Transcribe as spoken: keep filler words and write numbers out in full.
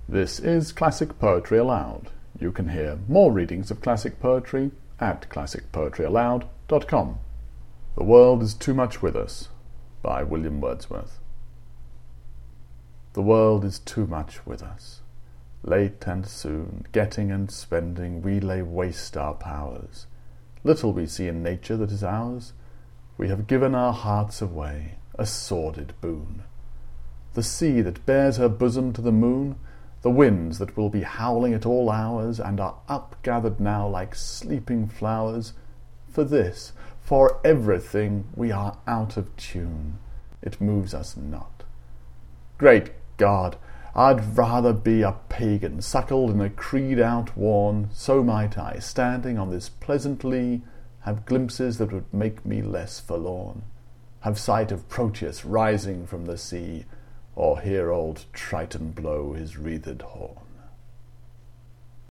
This is Classic Poetry Aloud. You can hear more readings of classic poetry at classic poetry aloud dot com. The World is Too Much With Us by William Wordsworth. The world is too much with us. Late and soon, getting and spending, we lay waste our powers. Little we see in nature that is ours. We have given our hearts away, a sordid boon. The sea that bears her bosom to the moon, the winds that will be howling at all hours, and are up-gathered now like sleeping flowers, for this, for everything, we are out of tune. It moves us not. Great God! I'd rather be a pagan, suckled in a creed outworn, so might I, standing on this pleasant lea, have glimpses that would make me less forlorn, have sight of Proteus rising from the sea, or hear old Triton blow his wreathed horn.